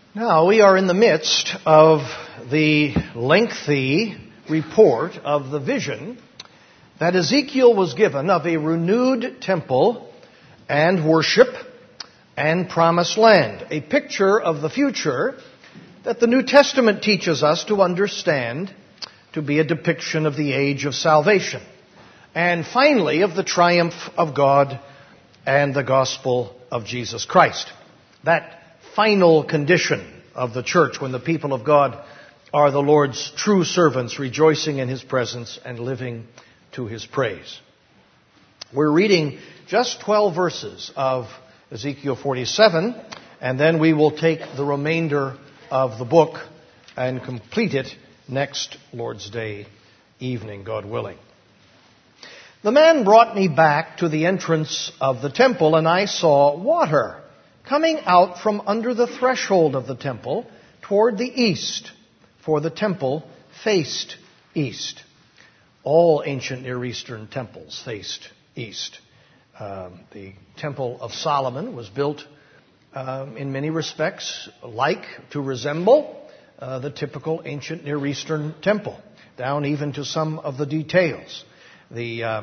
Now, we are in the midst of the lengthy report of the vision that Ezekiel was given of a renewed temple and worship and promised land, a picture of the future that the New Testament teaches us to understand to be a depiction of the age of salvation, and finally of the triumph of God and the gospel of Jesus Christ. That final condition of the church when the people of God are the Lord's true servants, rejoicing in His presence and living to His praise. We're reading just 12 verses of Ezekiel 47, and then we will take the remainder of the book and complete it next Lord's Day evening, God willing. The man brought me back to the entrance of the temple, and I saw water coming out from under the threshold of the temple toward the east, for the temple faced east. All ancient Near Eastern temples faced east. The Temple of Solomon was built in many respects to resemble the typical ancient Near Eastern temple, down even to some of the details. The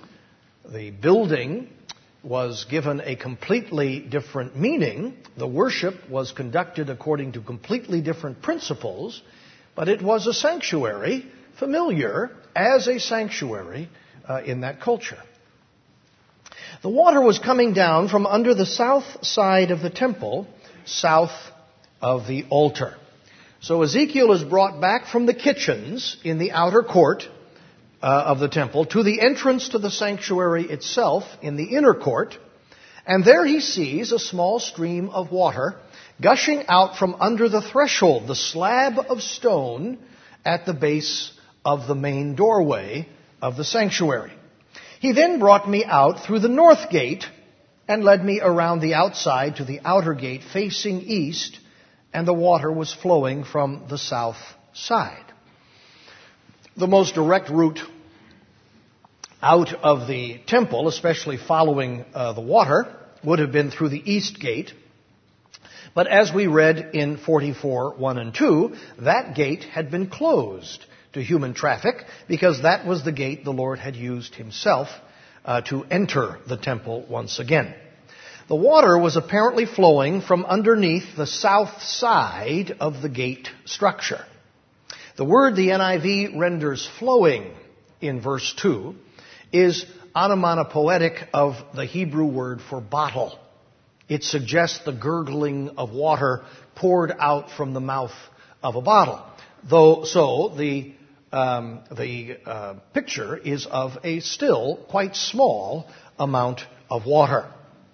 building was given a completely different meaning. The worship was conducted according to completely different principles, but it was a sanctuary, familiar as a sanctuary in that culture. The water was coming down from under the south side of the temple, south of the altar. So Ezekiel is brought back from the kitchens in the outer court of the temple to the entrance to the sanctuary itself in the inner court, and there he sees a small stream of water gushing out from under the threshold, the slab of stone at the base of the main doorway of the sanctuary. He then brought me out through the north gate and led me around the outside to the outer gate facing east, and the water was flowing from the south side. The most direct route out of the temple, especially following the water, would have been through the east gate. But as we read in 44:1 and 2, that gate had been closed to human traffic because that was the gate the Lord had used Himself to enter the temple once again. The water was apparently flowing from underneath the south side of the gate structure. The word the NIV renders flowing in verse 2 is onomatopoetic of the Hebrew word for bottle. It suggests the gurgling of water poured out from the mouth of a bottle. The picture is of a still quite small amount of water.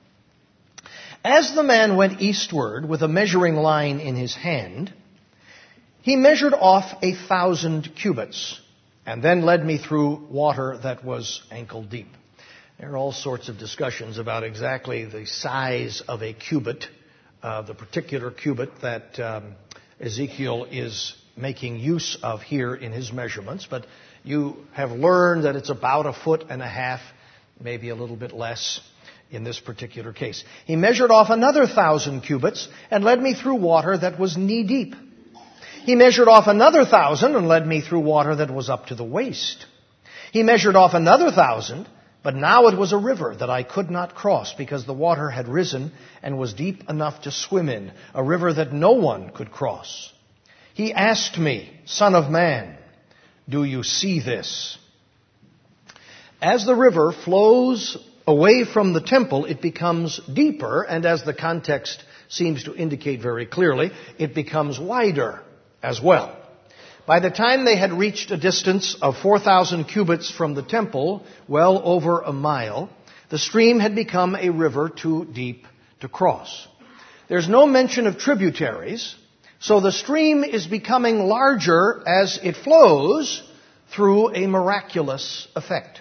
As the man went eastward with a measuring line in his hand, he measured off 1,000 cubits, and then led me through water that was ankle deep. There are all sorts of discussions about exactly the size of a cubit, the particular cubit that Ezekiel is making use of here in his measurements, but you have learned that it's about 1.5 feet, maybe a little bit less in this particular case. He measured off another 1,000 cubits and led me through water that was knee deep. He measured off another 1,000 and led me through water that was up to the waist. He measured off another 1,000, but now it was a river that I could not cross because the water had risen and was deep enough to swim in, a river that no one could cross. He asked me, "Son of man, do you see this?" As the river flows away from the temple, it becomes deeper, and as the context seems to indicate very clearly, it becomes wider as well. By the time they had reached a distance of 4,000 cubits from the temple, well over a mile, the stream had become a river too deep to cross. There's no mention of tributaries, so the stream is becoming larger as it flows through a miraculous effect.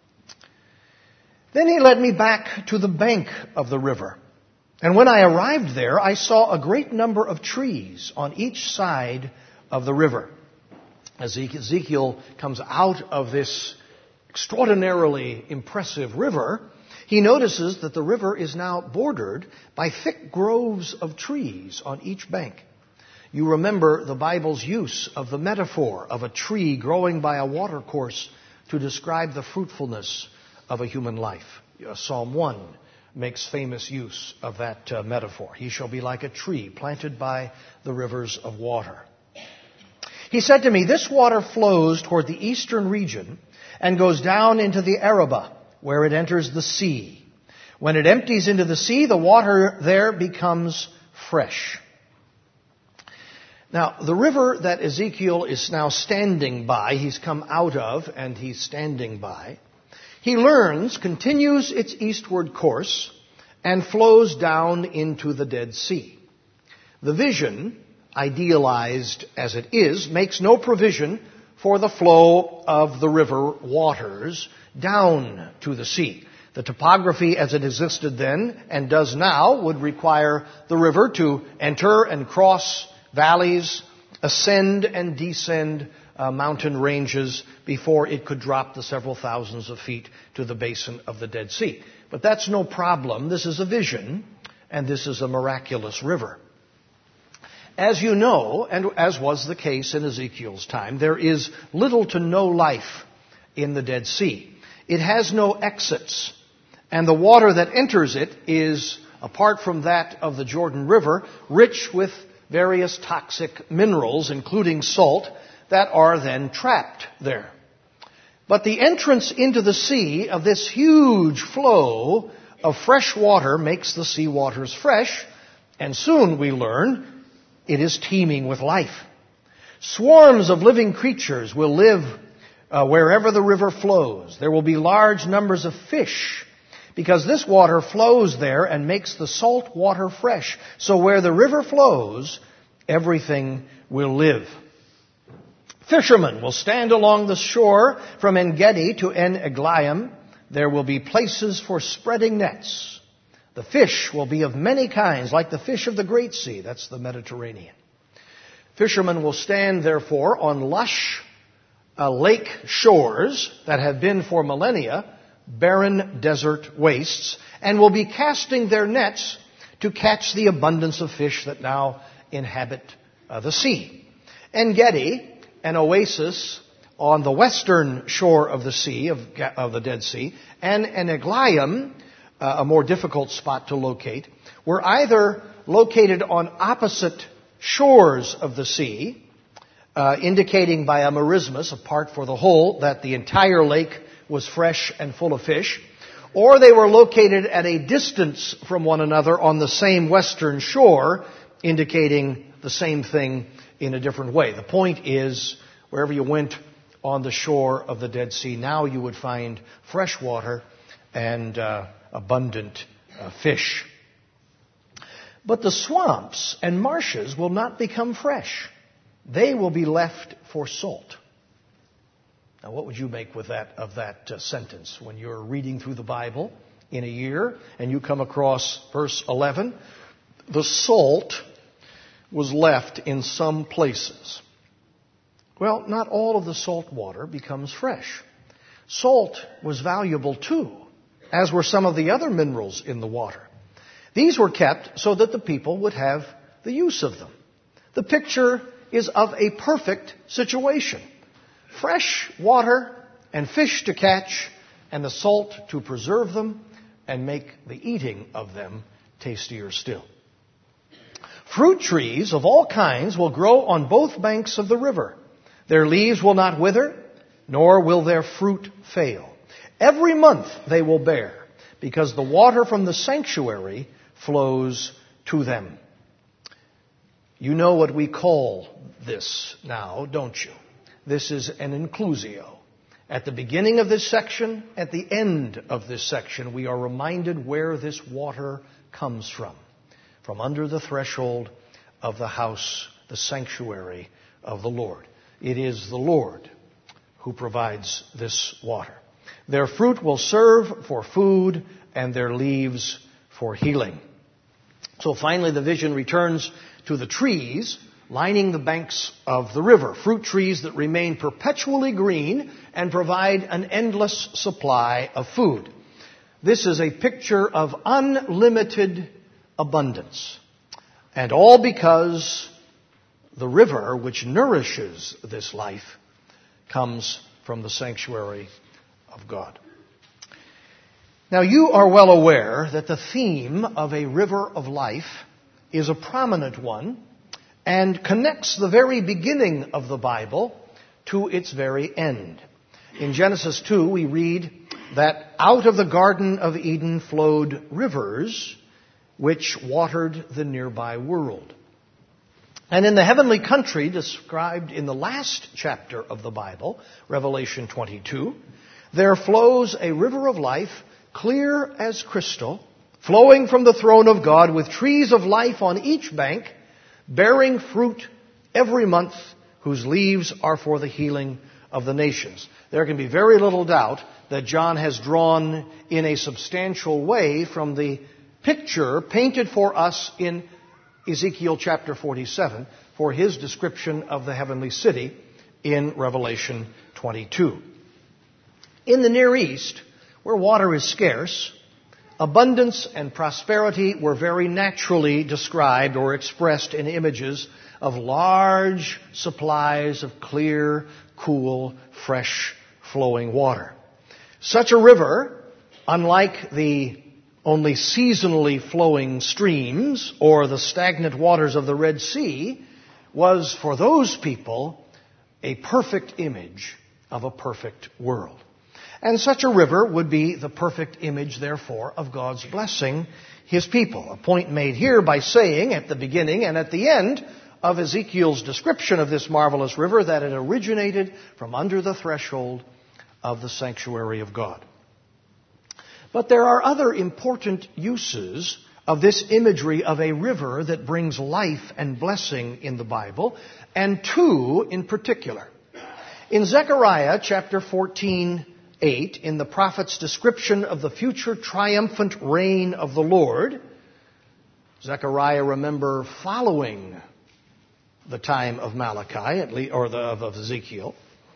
Then he led me back to the bank of the river. And when I arrived there, I saw a great number of trees on each side of the river. As Ezekiel comes out of this extraordinarily impressive river, he notices that the river is now bordered by thick groves of trees on each bank. You remember the Bible's use of the metaphor of a tree growing by a watercourse to describe the fruitfulness of a human life. Psalm 1 makes famous use of that metaphor. He shall be like a tree planted by the rivers of water. He said to me, this water flows toward the eastern region and goes down into the Arabah, where it enters the sea. When it empties into the sea, the water there becomes fresh. Now, the river that Ezekiel is now standing by, he's come out of and he's standing by, he learns, continues its eastward course and flows down into the Dead Sea. The vision, idealized as it is, makes no provision for the flow of the river waters down to the sea. The topography as it existed then and does now would require the river to enter and cross valleys, ascend and descend mountain ranges before it could drop the several thousands of feet to the basin of the Dead Sea. But that's no problem. This is a vision, and this is a miraculous river. As you know, and as was the case in Ezekiel's time, there is little to no life in the Dead Sea. It has no exits, and the water that enters it is, apart from that of the Jordan River, rich with various toxic minerals, including salt, that are then trapped there. But the entrance into the sea of this huge flow of fresh water makes the sea waters fresh, and soon we learn it is teeming with life. Swarms of living creatures will live wherever the river flows. There will be large numbers of fish, because this water flows there and makes the salt water fresh. So where the river flows, everything will live. Fishermen will stand along the shore from En-Gedi to En-Eglaim. There will be places for spreading nets. The fish will be of many kinds, like the fish of the Great Sea. That's the Mediterranean. Fishermen will stand, therefore, on lush lake shores that have been for millennia barren desert wastes, and will be casting their nets to catch the abundance of fish that now inhabit the sea. En-Gedi, an oasis on the western shore of the sea, of the Dead Sea, and En-Eglaim, a more difficult spot to locate, were either located on opposite shores of the sea, indicating by a merismus, a part for the whole, that the entire lake was fresh and full of fish, or they were located at a distance from one another on the same western shore, indicating the same thing in a different way. The point is, wherever you went on the shore of the Dead Sea, now you would find fresh water and abundant fish. But the swamps and marshes will not become fresh. They will be left for salt. Now, what would you make of that sentence when you're reading through the Bible in a year and you come across verse 11? The salt was left in some places. Well, not all of the salt water becomes fresh. Salt was valuable too, as were some of the other minerals in the water. These were kept so that the people would have the use of them. The picture is of a perfect situation. Fresh water and fish to catch, and the salt to preserve them and make the eating of them tastier still. Fruit trees of all kinds will grow on both banks of the river. Their leaves will not wither, nor will their fruit fail. Every month they will bear, because the water from the sanctuary flows to them. You know what we call this now, don't you? This is an inclusio. At the beginning of this section, at the end of this section, we are reminded where this water comes from under the threshold of the house, the sanctuary of the Lord. It is the Lord who provides this water. Their fruit will serve for food, and their leaves for healing. So finally, the vision returns to the trees lining the banks of the river, fruit trees that remain perpetually green and provide an endless supply of food. This is a picture of unlimited abundance, and all because the river which nourishes this life comes from the sanctuary of God. Now, you are well aware that the theme of a river of life is a prominent one and connects the very beginning of the Bible to its very end. In Genesis 2, we read that out of the Garden of Eden flowed rivers which watered the nearby world. And in the heavenly country described in the last chapter of the Bible, Revelation 22, there flows a river of life, clear as crystal, flowing from the throne of God with trees of life on each bank, bearing fruit every month, whose leaves are for the healing of the nations. There can be very little doubt that John has drawn in a substantial way from the picture painted for us in Ezekiel chapter 47 for his description of the heavenly city in Revelation 22. In the Near East, where water is scarce, abundance and prosperity were very naturally described or expressed in images of large supplies of clear, cool, fresh, flowing water. Such a river, unlike the only seasonally flowing streams or the stagnant waters of the Red Sea, was for those people a perfect image of a perfect world. And such a river would be the perfect image, therefore, of God's blessing His people. A point made here by saying at the beginning and at the end of Ezekiel's description of this marvelous river that it originated from under the threshold of the sanctuary of God. But there are other important uses of this imagery of a river that brings life and blessing in the Bible, and two in particular. In Zechariah chapter 14:8, in the prophet's description of the future triumphant reign of the Lord, Zechariah, remember, following the time of Malachi, of Ezekiel.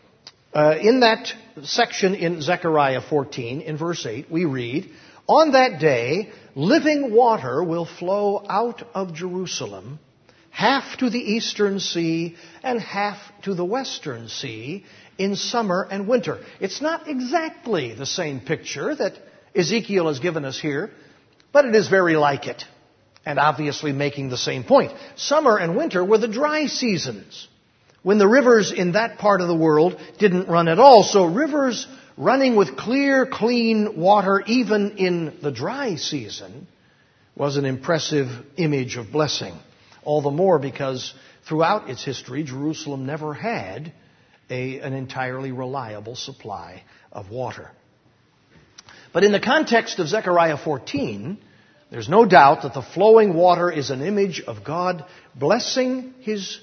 In that section in Zechariah 14, in verse 8, we read, "On that day, living water will flow out of Jerusalem, half to the eastern sea and half to the western sea in summer and winter." It's not exactly the same picture that Ezekiel has given us here, but it is very like it, and obviously making the same point. Summer and winter were the dry seasons, when the rivers in that part of the world didn't run at all. So rivers running with clear, clean water, even in the dry season, was an impressive image of blessing. All the more because throughout its history, Jerusalem never had an entirely reliable supply of water. But in the context of Zechariah 14, there's no doubt that the flowing water is an image of God blessing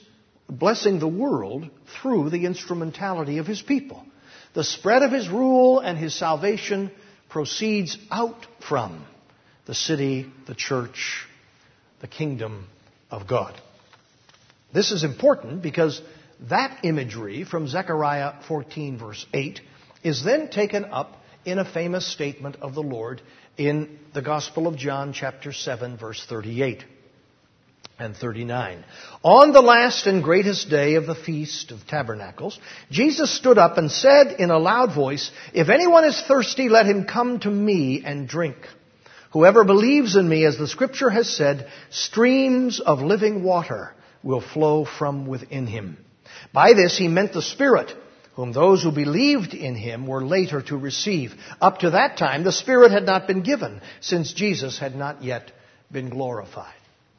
the world through the instrumentality of His people. The spread of His rule and His salvation proceeds out from the city, the church, the kingdom of God. This is important because that imagery from Zechariah 14 verse 8 is then taken up in a famous statement of the Lord in the Gospel of John chapter 7 verse 38 and 39. "On the last and greatest day of the Feast of Tabernacles, Jesus stood up and said in a loud voice, 'If anyone is thirsty, let him come to me and drink. Whoever believes in me, as the Scripture has said, streams of living water will flow from within him.' By this he meant the Spirit, whom those who believed in him were later to receive. Up to that time, the Spirit had not been given, since Jesus had not yet been glorified."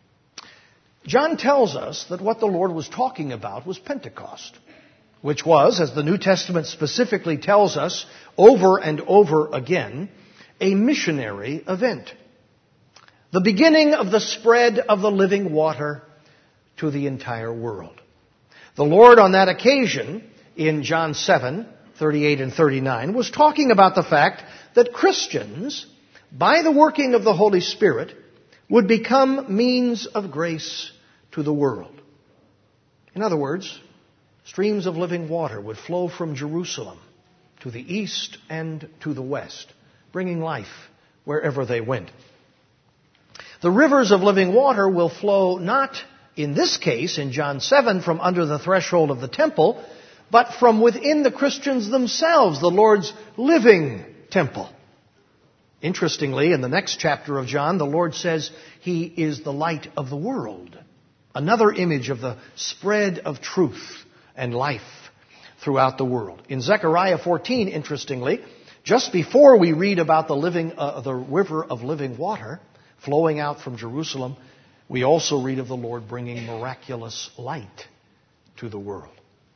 John tells us that what the Lord was talking about was Pentecost, which was, as the New Testament specifically tells us over and over again, a missionary event. The beginning of the spread of the living water to the entire world. The Lord on that occasion, in John 7, 38 and 39, was talking about the fact that Christians, by the working of the Holy Spirit, would become means of grace to the world. In other words, streams of living water would flow from Jerusalem to the east and to the west, bringing life wherever they went. The rivers of living water will flow not in this case, in John 7, from under the threshold of the temple, but from within the Christians themselves, the Lord's living temple. Interestingly, in the next chapter of John, the Lord says He is the light of the world. Another image of the spread of truth and life throughout the world. In Zechariah 14, interestingly, just before we read about the river of living water flowing out from Jerusalem, we also read of the Lord bringing miraculous light to the world.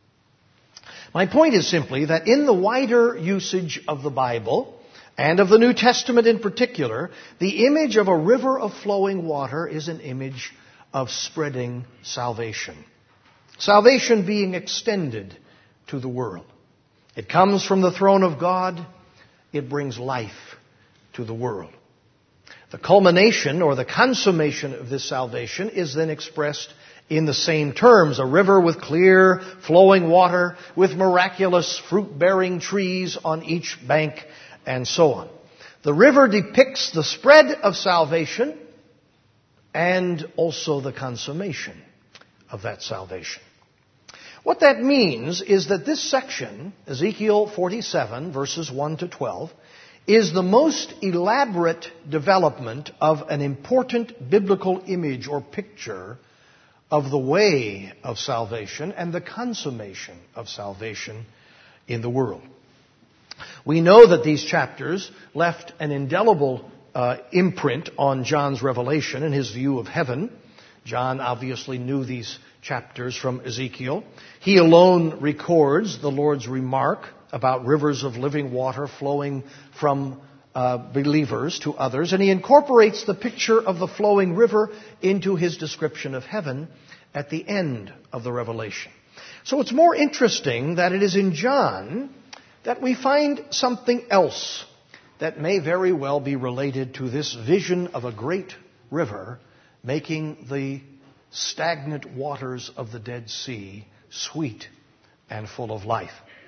My point is simply that in the wider usage of the Bible, and of the New Testament in particular, the image of a river of flowing water is an image of spreading salvation. Salvation being extended to the world. It comes from the throne of God. It brings life to the world. The culmination or the consummation of this salvation is then expressed in the same terms. A river with clear, flowing water, with miraculous fruit-bearing trees on each bank, and so on. The river depicts the spread of salvation and also the consummation of that salvation. What that means is that this section, Ezekiel 47, verses 1 to 12, is the most elaborate development of an important biblical image or picture of the way of salvation and the consummation of salvation in the world. We know that these chapters left an indelible imprint on John's revelation and his view of heaven. John obviously knew these chapters from Ezekiel. He alone records the Lord's remark about rivers of living water flowing from believers to others, and he incorporates the picture of the flowing river into his description of heaven at the end of the revelation. So it's more interesting that it is in John that we find something else that may very well be related to this vision of a great river making the stagnant waters of the Dead Sea sweet and full of life.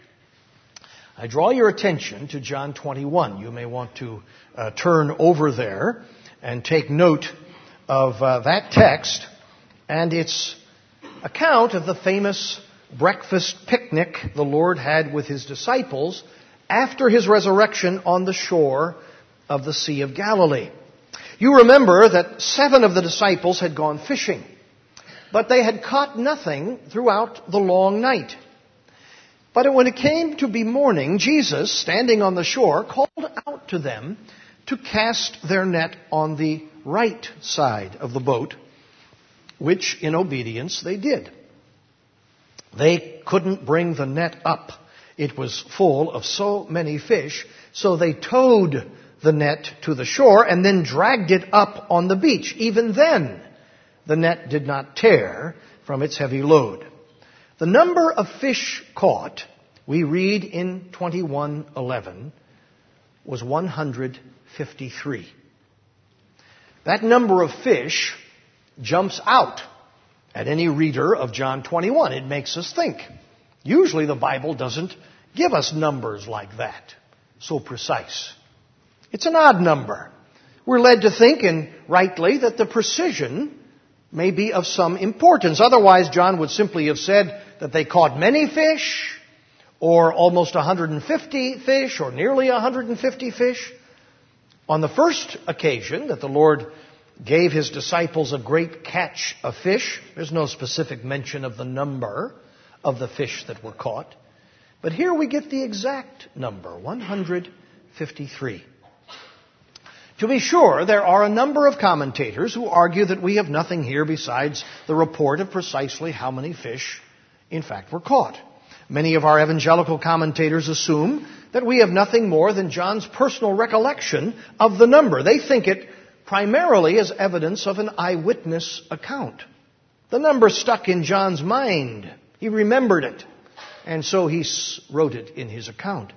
I draw your attention to John 21. You may want to turn over there and take note of that text and its account of the famous breakfast picnic the Lord had with His disciples after His resurrection on the shore of the Sea of Galilee. You remember that 7 of the disciples had gone fishing, but they had caught nothing throughout the long night. But when it came to be morning, Jesus, standing on the shore, called out to them to cast their net on the right side of the boat, which in obedience they did. They couldn't bring the net up. It was full of so many fish, so they towed the net to the shore and then dragged it up on the beach. Even then, the net did not tear from its heavy load. The number of fish caught, we read in 21:11, was 153. That number of fish jumps out at any reader of John 21. It makes us think. Usually the Bible doesn't give us numbers like that, so precise. It's an odd number. We're led to think, and rightly, that the precision may be of some importance. Otherwise, John would simply have said that they caught many fish, or almost 150 fish, or nearly 150 fish. On the first occasion that the Lord gave His disciples a great catch of fish, there's no specific mention of the number of the fish that were caught. But here we get the exact number, 153. To be sure, there are a number of commentators who argue that we have nothing here besides the report of precisely how many fish, in fact, were caught. Many of our evangelical commentators assume that we have nothing more than John's personal recollection of the number. They think it primarily as evidence of an eyewitness account. The number stuck in John's mind. He remembered it, and so he wrote it in his account.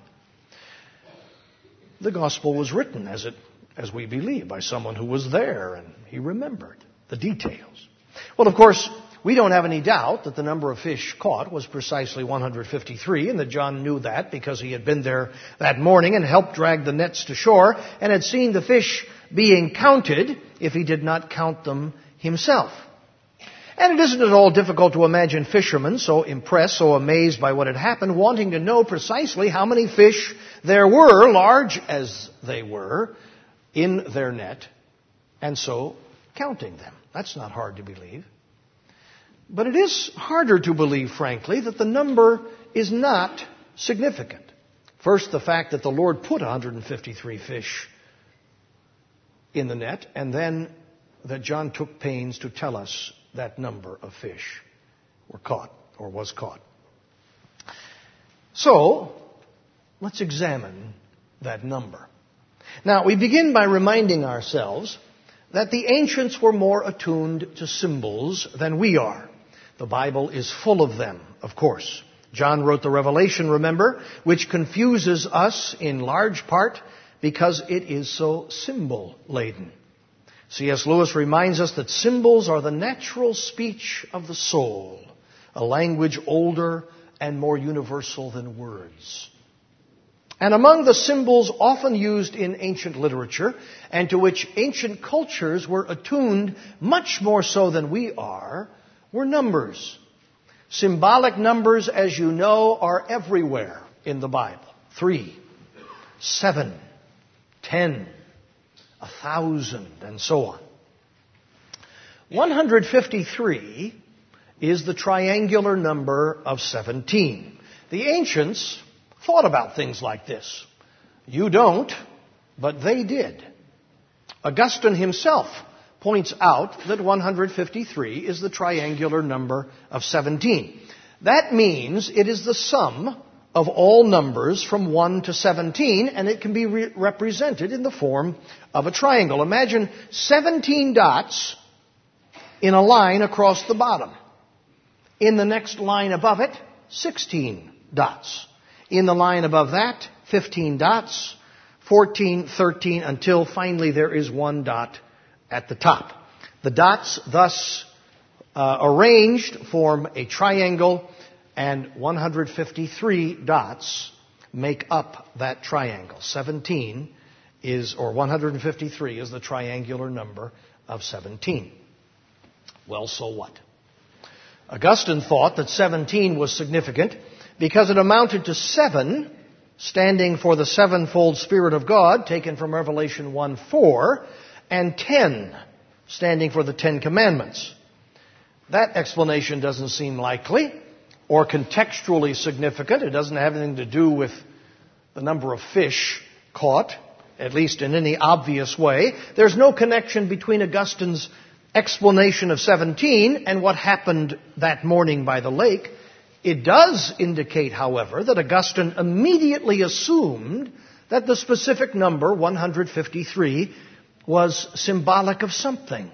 The gospel was written, as we believe, by someone who was there, and he remembered the details. Well, of course, we don't have any doubt that the number of fish caught was precisely 153, and that John knew that because he had been there that morning and helped drag the nets to shore and had seen the fish being counted if he did not count them himself. And it isn't at all difficult to imagine fishermen so impressed, so amazed by what had happened, wanting to know precisely how many fish there were, large as they were, in their net, and so counting them. That's not hard to believe. But it is harder to believe, frankly, that the number is not significant. First, the fact that the Lord put 153 fish in the net, and then that John took pains to tell us that number of fish were caught, or was caught. So, let's examine that number. Now, we begin by reminding ourselves that the ancients were more attuned to symbols than we are. The Bible is full of them, of course. John wrote the Revelation, remember, which confuses us in large part because it is so symbol-laden. C.S. Lewis reminds us that symbols are the natural speech of the soul, a language older and more universal than words. And among the symbols often used in ancient literature, and to which ancient cultures were attuned much more so than we are, were numbers. Symbolic numbers, as you know, are everywhere in the Bible. 3, 7, 10, 1,000, and so on. 153 is the triangular number of 17. The ancients thought about things like this. You don't, but they did. Augustine himself points out that 153 is the triangular number of 17. That means it is the sum of all numbers from 1 to 17, and it can be represented in the form of a triangle. Imagine 17 dots in a line across the bottom. In the next line above it, 16 dots. In the line above that, 15 dots, 14, 13, until finally there is one dot at the top. The dots thus arranged form a triangle, and 153 dots make up that triangle. 17 is, or 153 is the triangular number of 17. Well, so what? Augustine thought that 17 was significant because it amounted to 7, standing for the sevenfold Spirit of God, taken from Revelation 1:4, and 10, standing for the Ten Commandments. That explanation doesn't seem likely or contextually significant. It doesn't have anything to do with the number of fish caught, at least in any obvious way. There's no connection between Augustine's explanation of 17 and what happened that morning by the lake. It does indicate, however, that Augustine immediately assumed that the specific number, 153, was symbolic of something.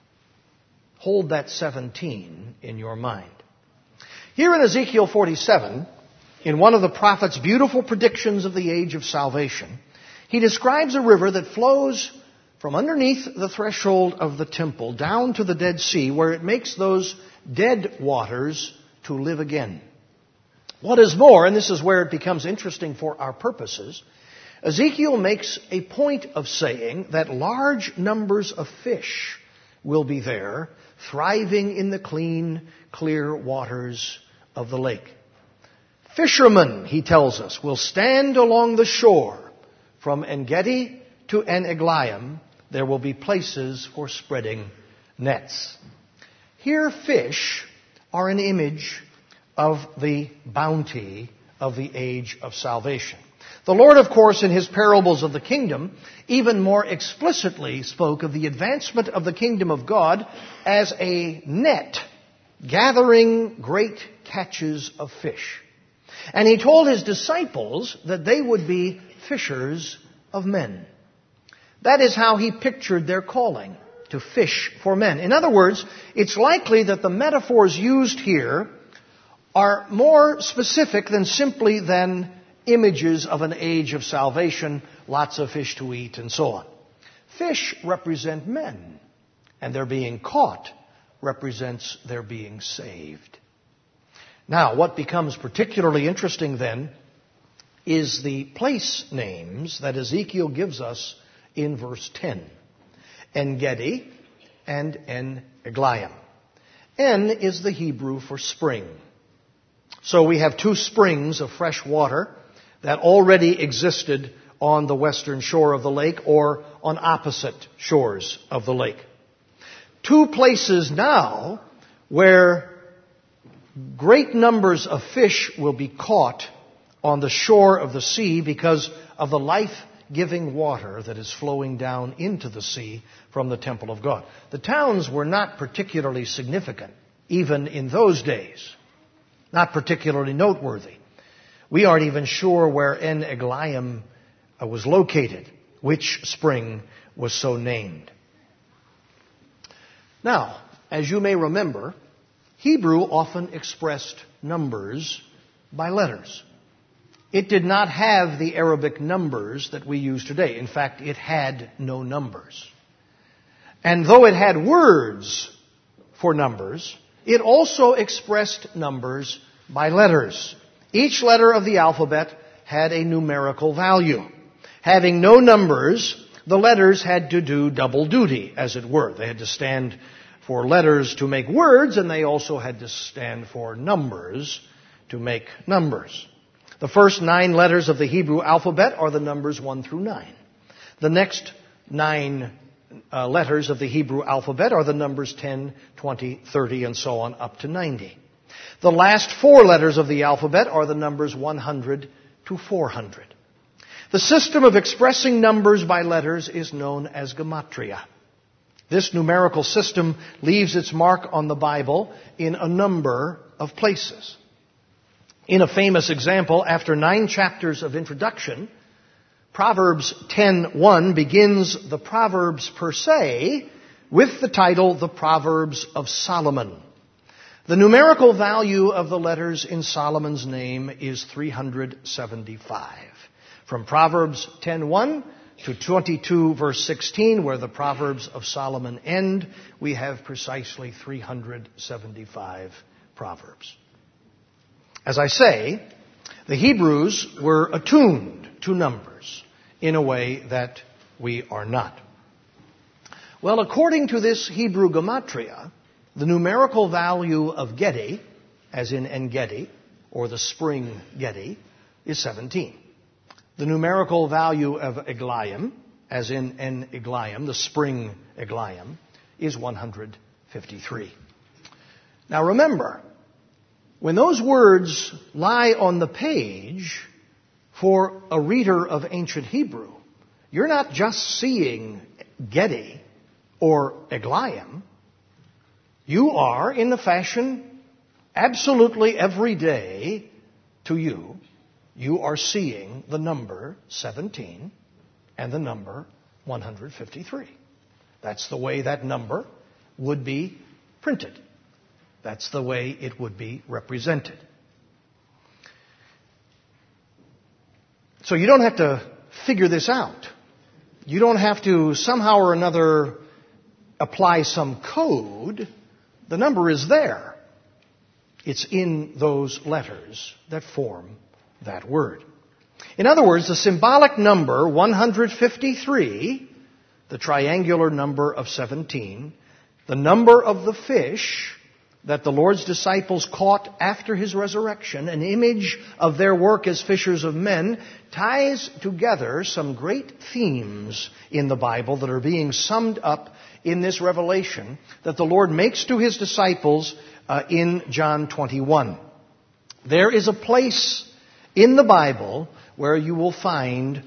Hold that 17 in your mind. Here in Ezekiel 47, in one of the prophet's beautiful predictions of the age of salvation, he describes a river that flows from underneath the threshold of the temple down to the Dead Sea, where it makes those dead waters to live again. What is more, and this is where it becomes interesting for our purposes, Ezekiel makes a point of saying that large numbers of fish will be there, thriving in the clean, clear waters of the lake. Fishermen, he tells us, will stand along the shore. From En-Gedi to En-Eglaim, there will be places for spreading nets. Here, fish are an image of the bounty of the age of salvation. The Lord, of course, in his parables of the kingdom, even more explicitly spoke of the advancement of the kingdom of God as a net gathering great catches of fish. And he told his disciples that they would be fishers of men. That is how he pictured their calling, to fish for men. In other words, it's likely that the metaphors used here are more specific than simply images of an age of salvation, lots of fish to eat, and so on. Fish represent men, and their being caught represents their being saved. Now, what becomes particularly interesting then is the place names that Ezekiel gives us in verse 10. En-Gedi and En-Eglaim. En is the Hebrew for spring. So we have two springs of fresh water that already existed on the western shore of the lake or on opposite shores of the lake. Two places now where great numbers of fish will be caught on the shore of the sea because of the life-giving water that is flowing down into the sea from the temple of God. The towns were not particularly significant, even in those days, not particularly noteworthy. We aren't even sure where En Eglaim was located, which spring was so named. Now, as you may remember, Hebrew often expressed numbers by letters. It did not have the Arabic numbers that we use today. In fact, it had no numbers. And though it had words for numbers, it also expressed numbers by letters. Each letter of the alphabet had a numerical value. Having no numbers, the letters had to do double duty, as it were. They had to stand for letters to make words, and they also had to stand for numbers to make numbers. The first 9 letters of the Hebrew alphabet are the numbers 1 through 9. The next 9 letters of the Hebrew alphabet are the numbers 10, 20, 30, and so on up to 90. The last 4 letters of the alphabet are the numbers 100 to 400. The system of expressing numbers by letters is known as gematria. This numerical system leaves its mark on the Bible in a number of places. In a famous example, after 9 chapters of introduction, Proverbs 10:1 begins the Proverbs per se with the title, The Proverbs of Solomon. The numerical value of the letters in Solomon's name is 375. From Proverbs 10:1 to 22 verse 16, where the Proverbs of Solomon end, we have precisely 375 Proverbs. As I say, the Hebrews were attuned to numbers in a way that we are not. Well, according to this Hebrew gematria, the numerical value of Gedi, as in En-Gedi, or the spring Gedi, is 17. The numerical value of Eglaim, as in En-Eglaim, the spring Eglaim, is 153. Now remember, when those words lie on the page for a reader of ancient Hebrew, you're not just seeing Gedi or Eglaim. You are, in the fashion absolutely every day to you, you are seeing the number 17 and the number 153. That's the way that number would be printed. That's the way it would be represented. So you don't have to figure this out. You don't have to somehow or another apply some code. The number is there. It's in those letters that form that word. In other words, the symbolic number 153, the triangular number of 17, the number of the fish that the Lord's disciples caught after his resurrection, an image of their work as fishers of men, ties together some great themes in the Bible that are being summed up in this revelation that the Lord makes to his disciples in John 21. There is a place in the Bible where you will find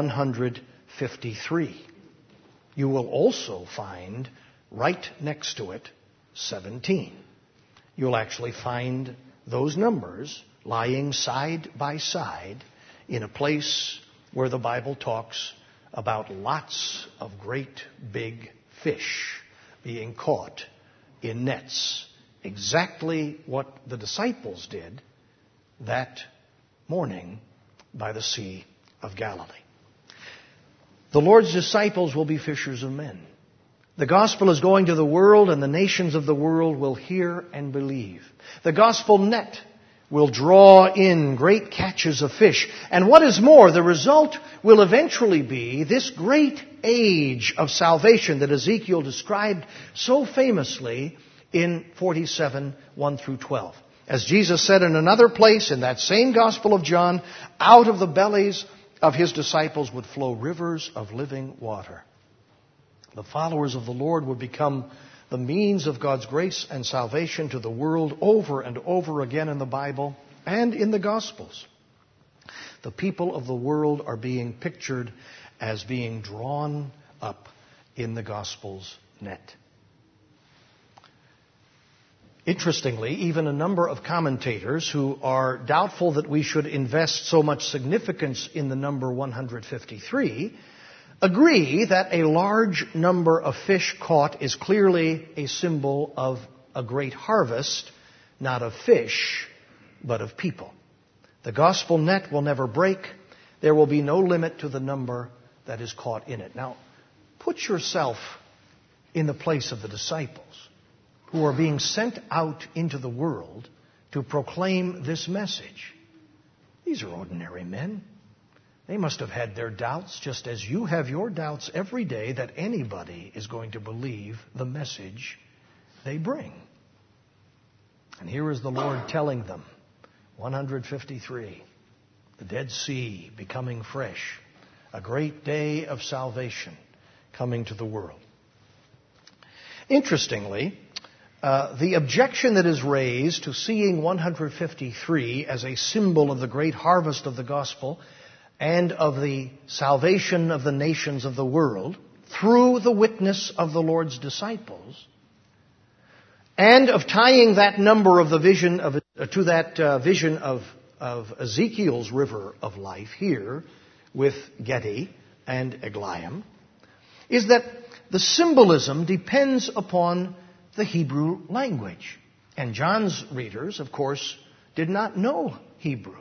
153. You will also find right next to it 17. You'll actually find those numbers lying side by side in a place where the Bible talks about lots of great big fish being caught in nets. Exactly what the disciples did that morning by the Sea of Galilee. The Lord's disciples will be fishers of men. The gospel is going to the world, and the nations of the world will hear and believe. The gospel net will draw in great catches of fish. And what is more, the result will eventually be this great age of salvation that Ezekiel described so famously in 47, 1 through 12. As Jesus said in another place in that same Gospel of John, out of the bellies of his disciples would flow rivers of living water. The followers of the Lord would become the means of God's grace and salvation to the world over and over again in the Bible and in the Gospels. The people of the world are being pictured as being drawn up in the Gospel's net. Interestingly, even a number of commentators who are doubtful that we should invest so much significance in the number 153 agree that a large number of fish caught is clearly a symbol of a great harvest, not of fish, but of people. The gospel net will never break. There will be no limit to the number that is caught in it. Now, put yourself in the place of the disciples who are being sent out into the world to proclaim this message. These are ordinary men. They must have had their doubts, just as you have your doubts every day that anybody is going to believe the message they bring. And here is the Lord telling them, 153, the Dead Sea becoming fresh, a great day of salvation coming to the world. Interestingly, the objection that is raised to seeing 153 as a symbol of the great harvest of the gospel and of the salvation of the nations of the world through the witness of the Lord's disciples, and of tying that number of the vision of to that vision of Ezekiel's river of life here with Gedi and Eglaim, is that the symbolism depends upon the Hebrew language. And John's readers, of course, did not know Hebrew.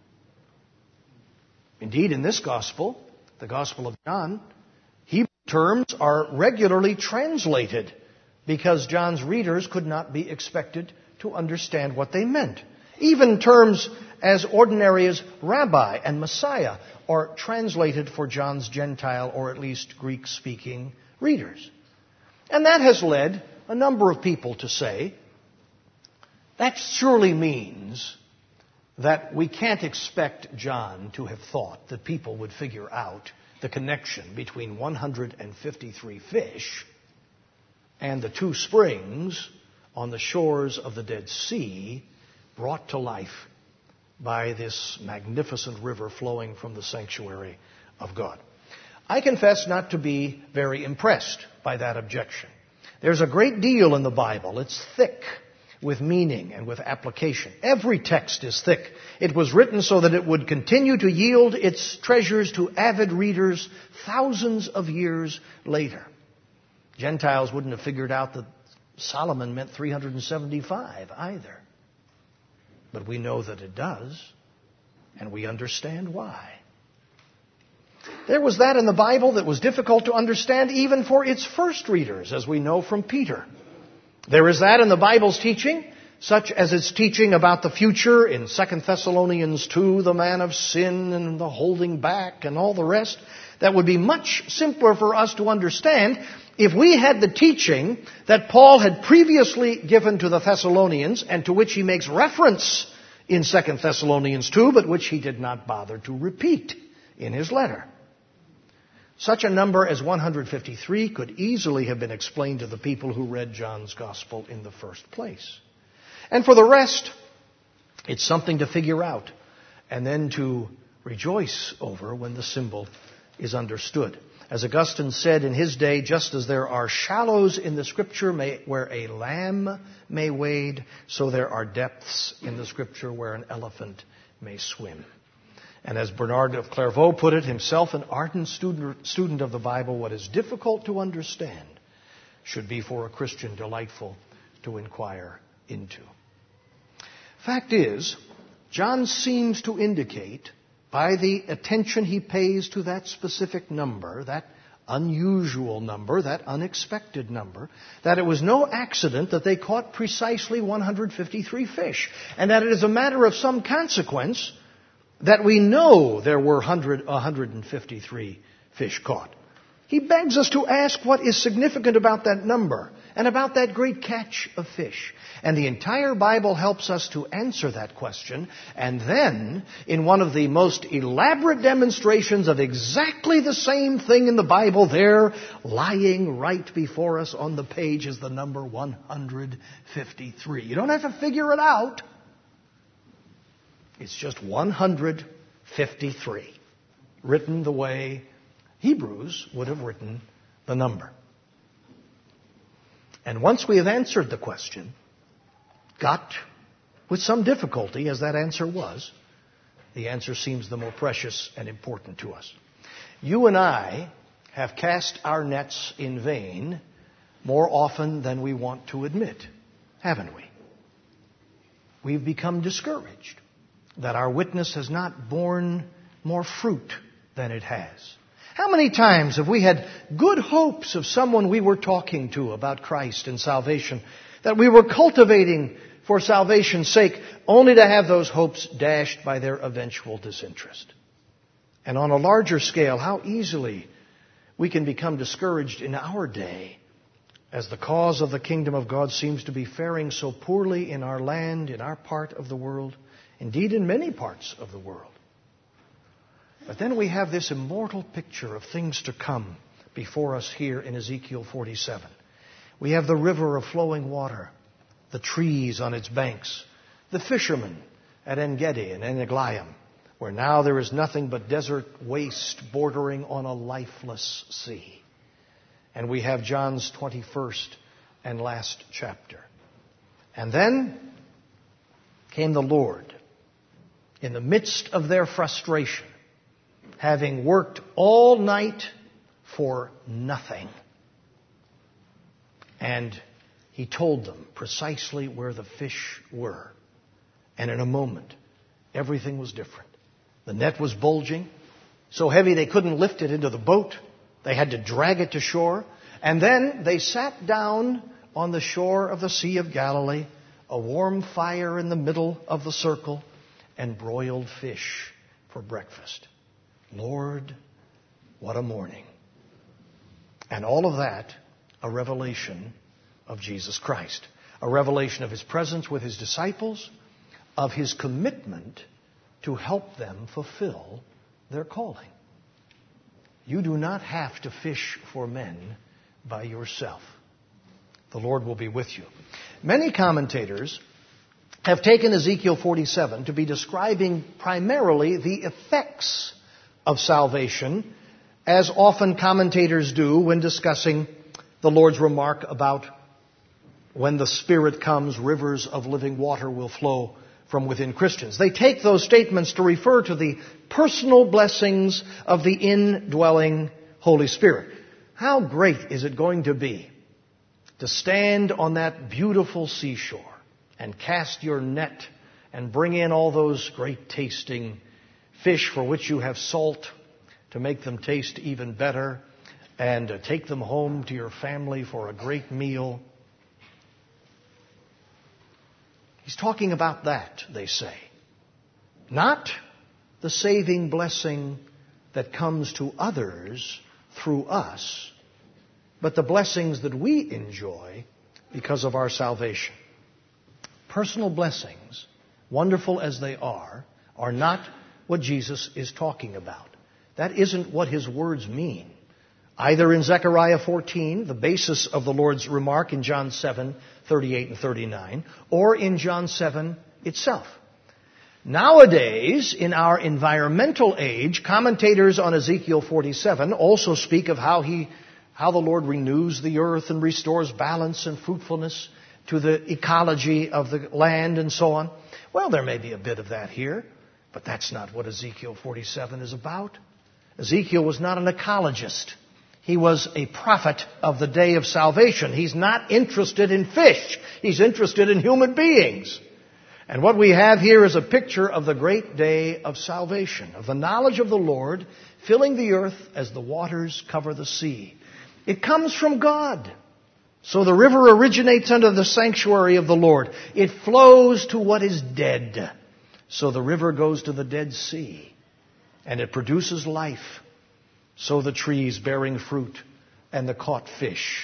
Indeed, in this gospel, the Gospel of John, Hebrew terms are regularly translated because John's readers could not be expected to understand what they meant. Even terms as ordinary as rabbi and Messiah are translated for John's Gentile or at least Greek-speaking readers. And that has led a number of people to say, that surely means that we can't expect John to have thought that people would figure out the connection between 153 fish and the two springs on the shores of the Dead Sea brought to life by this magnificent river flowing from the sanctuary of God. I confess not to be very impressed by that objection. There's a great deal in the Bible. It's thick with meaning and with application. Every text is thick. It was written so that it would continue to yield its treasures to avid readers thousands of years later. Gentiles wouldn't have figured out that Solomon meant 375 either. But we know that it does, and we understand why. There was that in the Bible that was difficult to understand even for its first readers, as we know from Peter. There is that in the Bible's teaching, such as its teaching about the future in 2 Thessalonians 2, the man of sin and the holding back and all the rest, that would be much simpler for us to understand if we had the teaching that Paul had previously given to the Thessalonians and to which he makes reference in 2 Thessalonians 2, but which he did not bother to repeat in his letter. Such a number as 153 could easily have been explained to the people who read John's Gospel in the first place. And for the rest, it's something to figure out and then to rejoice over when the symbol is understood. As Augustine said in his day, just as there are shallows in the Scripture where a lamb may wade, so there are depths in the Scripture where an elephant may swim. And as Bernard of Clairvaux put it, himself an ardent student of the Bible, what is difficult to understand should be for a Christian delightful to inquire into. Fact is, John seems to indicate, by the attention he pays to that specific number, that unusual number, that unexpected number, that it was no accident that they caught precisely 153 fish, and that it is a matter of some consequence that we know there were 153 fish caught. He begs us to ask what is significant about that number. and about that great catch of fish? And the entire Bible helps us to answer that question. And then, in one of the most elaborate demonstrations of exactly the same thing in the Bible, there, lying right before us on the page, is the number 153. You don't have to figure it out. It's just 153, written the way Hebrews would have written the number. And once we have answered the question, got with some difficulty as that answer was, the answer seems the more precious and important to us. You and I have cast our nets in vain more often than we want to admit, haven't we? We've become discouraged that our witness has not borne more fruit than it has. How many times have we had good hopes of someone we were talking to about Christ and salvation, that we were cultivating for salvation's sake, only to have those hopes dashed by their eventual disinterest? And on a larger scale, how easily we can become discouraged in our day as the cause of the kingdom of God seems to be faring so poorly in our land, in our part of the world, indeed in many parts of the world. But then we have this immortal picture of things to come before us here in Ezekiel 47. We have the river of flowing water, the trees on its banks, the fishermen at En-Gedi and En-Eglaim, where now there is nothing but desert waste bordering on a lifeless sea. And we have John's 21st and last chapter. And then came the Lord in the midst of their frustration, having worked all night for nothing. And He told them precisely where the fish were. And in a moment, everything was different. The net was bulging, so heavy they couldn't lift it into the boat. They had to drag it to shore. And then they sat down on the shore of the Sea of Galilee, a warm fire in the middle of the circle, and broiled fish for breakfast. Lord, what a morning. And all of that, a revelation of Jesus Christ. A revelation of His presence with His disciples, of His commitment to help them fulfill their calling. You do not have to fish for men by yourself. The Lord will be with you. Many commentators have taken Ezekiel 47 to be describing primarily the effects of salvation, as often commentators do when discussing the Lord's remark about when the Spirit comes, rivers of living water will flow from within Christians. They take those statements to refer to the personal blessings of the indwelling Holy Spirit. How great is it going to be to stand on that beautiful seashore and cast your net and bring in all those great tasting fish for which you have salt to make them taste even better, and take them home to your family for a great meal? He's talking about that, they say. Not the saving blessing that comes to others through us, but the blessings that we enjoy because of our salvation. Personal blessings, wonderful as they are not what Jesus is talking about. That isn't what His words mean. Either in Zechariah 14, the basis of the Lord's remark in John 7, 38 and 39, or in John 7 itself. Nowadays, in our environmental age, commentators on Ezekiel 47 also speak of how the Lord renews the earth and restores balance and fruitfulness to the ecology of the land and so on. Well, there may be a bit of that here, but that's not what Ezekiel 47 is about. Ezekiel was not an ecologist. He was a prophet of the day of salvation. He's not interested in fish. He's interested in human beings. And what we have here is a picture of the great day of salvation, of the knowledge of the Lord filling the earth as the waters cover the sea. It comes from God. So the river originates under the sanctuary of the Lord. It flows to what is dead. So the river goes to the Dead Sea. And it produces life. So the trees bearing fruit and the caught fish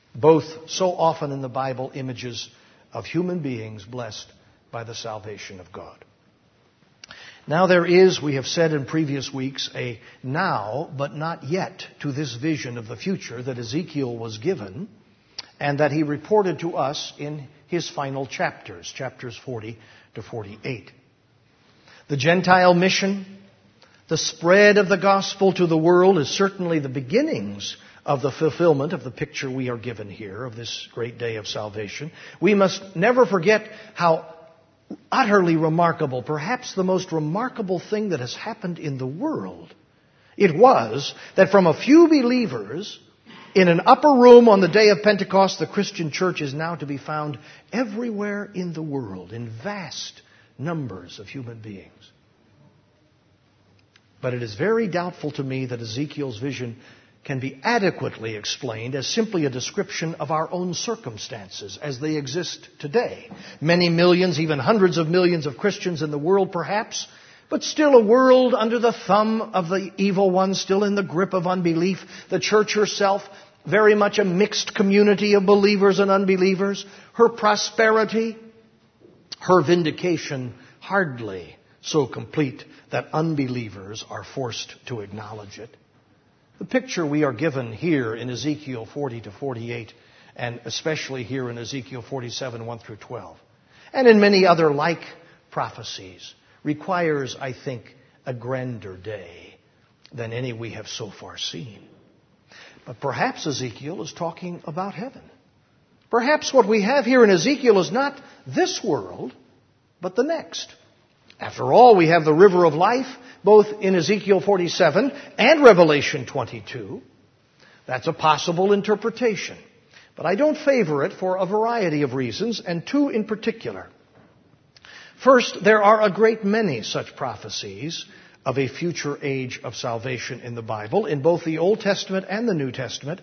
both so often in the Bible images of human beings blessed by the salvation of God. Now there is, we have said in previous weeks, a now but not yet to this vision of the future that Ezekiel was given and that he reported to us in his final chapters, chapters 40 to 48. The Gentile mission, the spread of the gospel to the world is certainly the beginnings of the fulfillment of the picture we are given here of this great day of salvation. We must never forget how utterly remarkable, perhaps the most remarkable thing that has happened in the world, it was that from a few believers in an upper room on the day of Pentecost, the Christian church is now to be found everywhere in the world, in vast numbers of human beings. But it is very doubtful to me that Ezekiel's vision can be adequately explained as simply a description of our own circumstances as they exist today. Many millions, even hundreds of millions of Christians in the world perhaps, but still a world under the thumb of the evil one, still in the grip of unbelief. The church herself, very much a mixed community of believers and unbelievers. Her prosperity, her vindication, hardly so complete that unbelievers are forced to acknowledge it. The picture we are given here in Ezekiel 40 to 48, and especially here in Ezekiel 47, 1 through 12, and in many other like prophecies, requires, I think, a grander day than any we have so far seen. But perhaps Ezekiel is talking about heaven. Perhaps what we have here in Ezekiel is not this world, but the next. After all, we have the river of life, both in Ezekiel 47 and Revelation 22. That's a possible interpretation. But I don't favor it for a variety of reasons, and two in particular. First, there are a great many such prophecies of a future age of salvation in the Bible, in both the Old Testament and the New Testament,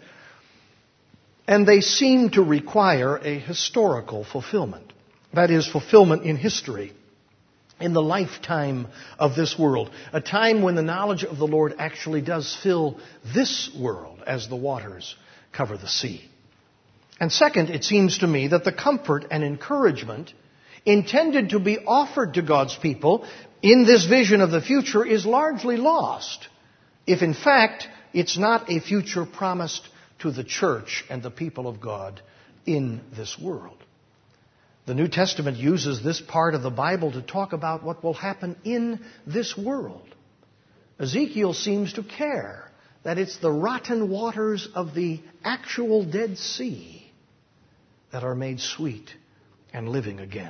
and they seem to require a historical fulfillment. That is, fulfillment in history, in the lifetime of this world, a time when the knowledge of the Lord actually does fill this world as the waters cover the sea. And second, it seems to me that the comfort and encouragement intended to be offered to God's people in this vision of the future is largely lost, if in fact it's not a future promised to the church and the people of God in this world. The New Testament uses this part of the Bible to talk about what will happen in this world. Ezekiel seems to care that it's the rotten waters of the actual Dead Sea that are made sweet and living again.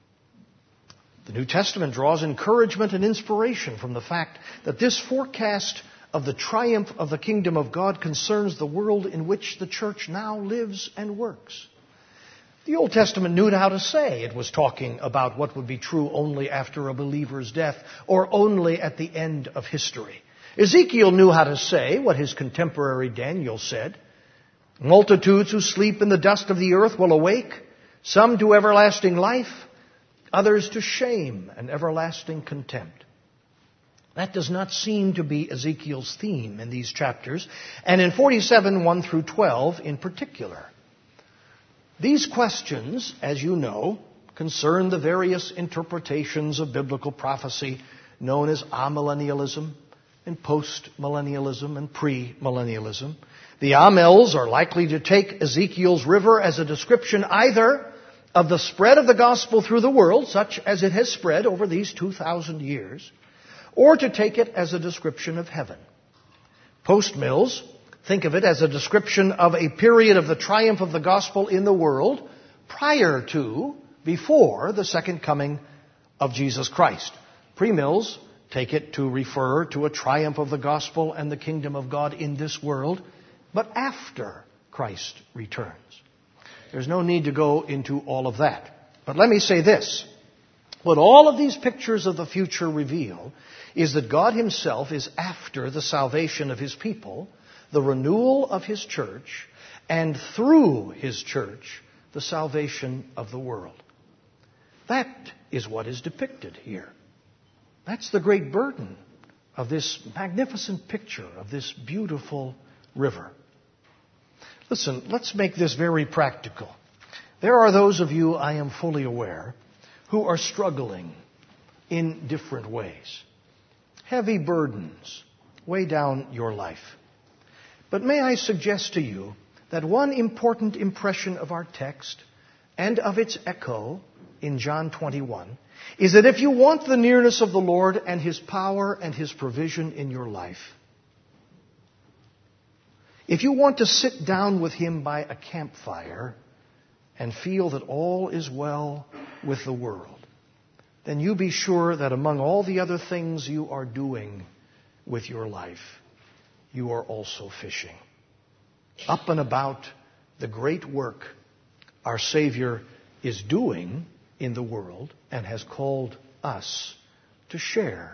The New Testament draws encouragement and inspiration from the fact that this forecast of the triumph of the kingdom of God concerns the world in which the church now lives and works. The Old Testament knew how to say it was talking about what would be true only after a believer's death or only at the end of history. Ezekiel knew how to say what his contemporary Daniel said. Multitudes who sleep in the dust of the earth will awake, some to everlasting life, others to shame and everlasting contempt. That does not seem to be Ezekiel's theme in these chapters, and in 47, 1 through 12 in particular. These questions, as you know, concern the various interpretations of biblical prophecy known as amillennialism and postmillennialism and premillennialism. The Amels are likely to take Ezekiel's river as a description either of the spread of the gospel through the world, such as it has spread over these 2,000 years, or to take it as a description of heaven. Postmills think of it as a description of a period of the triumph of the gospel in the world prior to, before the second coming of Jesus Christ. Premills take it to refer to a triumph of the gospel and the kingdom of God in this world, but after Christ returns. There's no need to go into all of that. But let me say this. What all of these pictures of the future reveal is that God himself is after the salvation of his people, the renewal of his church, and through his church, the salvation of the world. That is what is depicted here. That's the great burden of this magnificent picture of this beautiful river. Listen, let's make this very practical. There are those of you, I am fully aware, who are struggling in different ways. Heavy burdens weigh down your life. But may I suggest to you that one important impression of our text and of its echo in John 21 is that if you want the nearness of the Lord and His power and His provision in your life, if you want to sit down with Him by a campfire and feel that all is well with the world, then you be sure that among all the other things you are doing with your life, you are also fishing. Up and about the great work our Savior is doing in the world and has called us to share.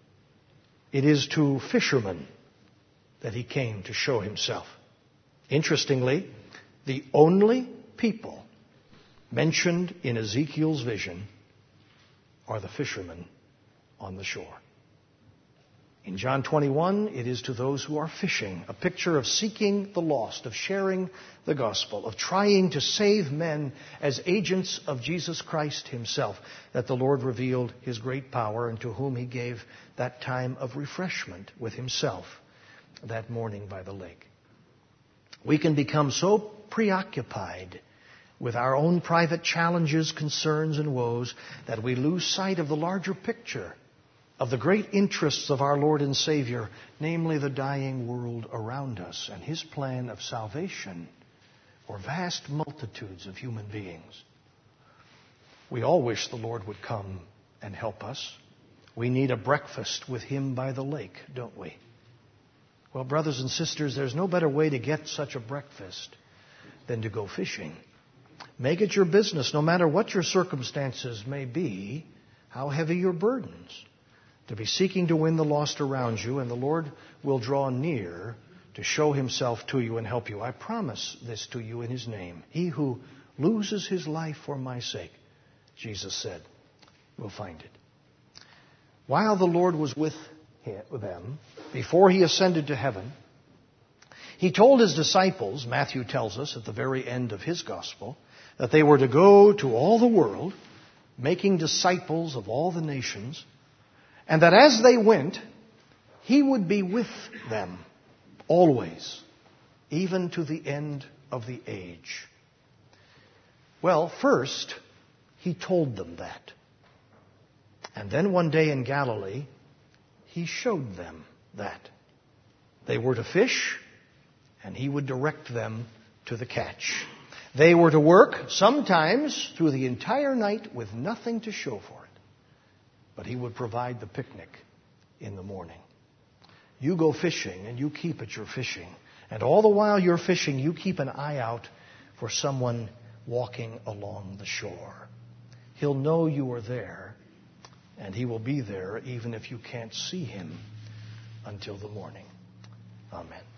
It is to fishermen that He came to show Himself. Interestingly, the only people mentioned in Ezekiel's vision are the fishermen on the shore. In John 21, it is to those who are fishing, a picture of seeking the lost, of sharing the gospel, of trying to save men as agents of Jesus Christ Himself, that the Lord revealed His great power and to whom He gave that time of refreshment with Himself that morning by the lake. We can become so preoccupied with our own private challenges, concerns, and woes that we lose sight of the larger picture of the great interests of our Lord and Savior, namely the dying world around us and His plan of salvation for vast multitudes of human beings. We all wish the Lord would come and help us. We need a breakfast with Him by the lake, don't we? Well, brothers and sisters, there's no better way to get such a breakfast than to go fishing. Make it your business, no matter what your circumstances may be, how heavy your burdens, to be seeking to win the lost around you, and the Lord will draw near to show Himself to you and help you. I promise this to you in His name. He who loses his life for my sake, Jesus said, will find it. While the Lord was with them, before He ascended to heaven, He told His disciples, Matthew tells us at the very end of his gospel, that they were to go to all the world, making disciples of all the nations, and that as they went, He would be with them always, even to the end of the age. Well, first, He told them that. And then one day in Galilee, He showed them that. They were to fish, and He would direct them to the catch. They were to work, sometimes through the entire night, with nothing to show for it. But He would provide the picnic in the morning. You go fishing, and you keep at your fishing. And all the while you're fishing, you keep an eye out for someone walking along the shore. He'll know you are there, and He will be there even if you can't see Him until the morning. Amen.